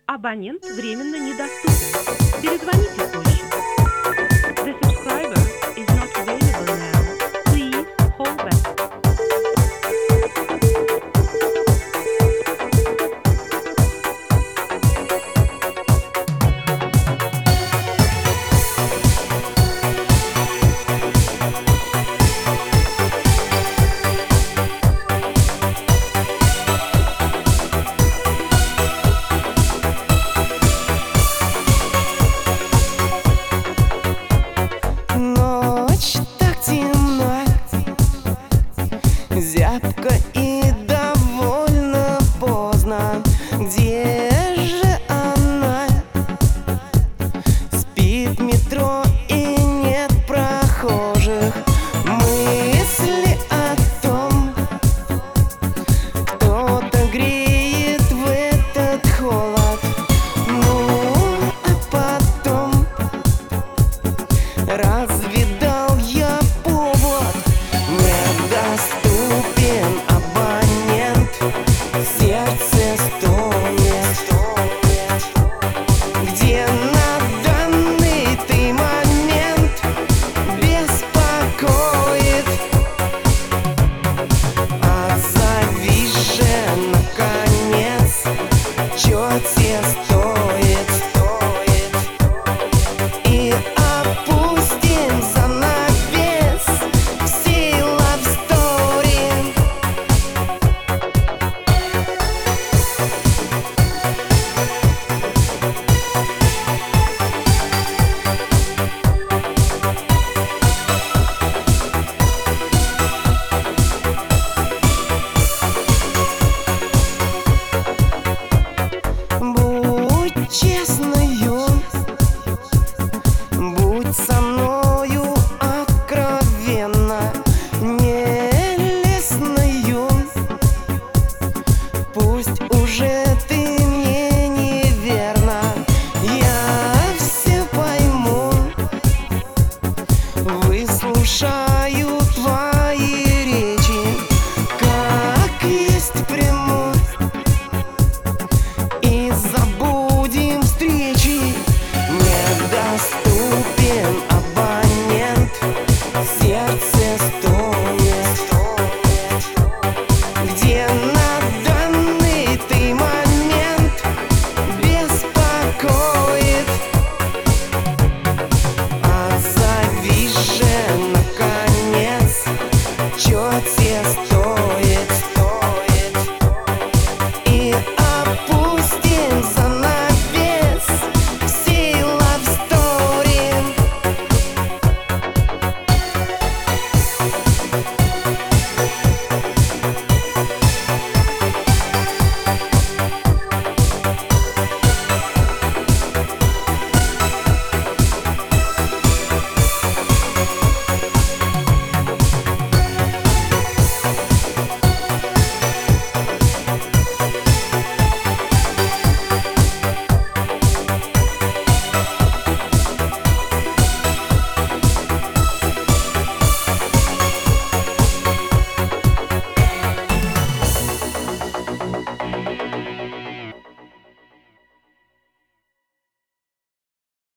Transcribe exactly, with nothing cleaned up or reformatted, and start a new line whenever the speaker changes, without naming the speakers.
Абонент временно недоступен. Перезвоните позже. The subscriber is not available now. Please hold back.
Зябко и довольно поздно. Где же она? Спит в метро и нет прохожих. Мысли о том, кто-то греет в этот холод. Ну, а потом разве дал я повод? Недоступен абонент, сердце стонет. Где на данный ты момент беспокоит? Отзови же, наконец, чё тебе стоит? И опустим занавес всей love story. Будь честною, будь со мною откровенна, не лесною. Пусть уже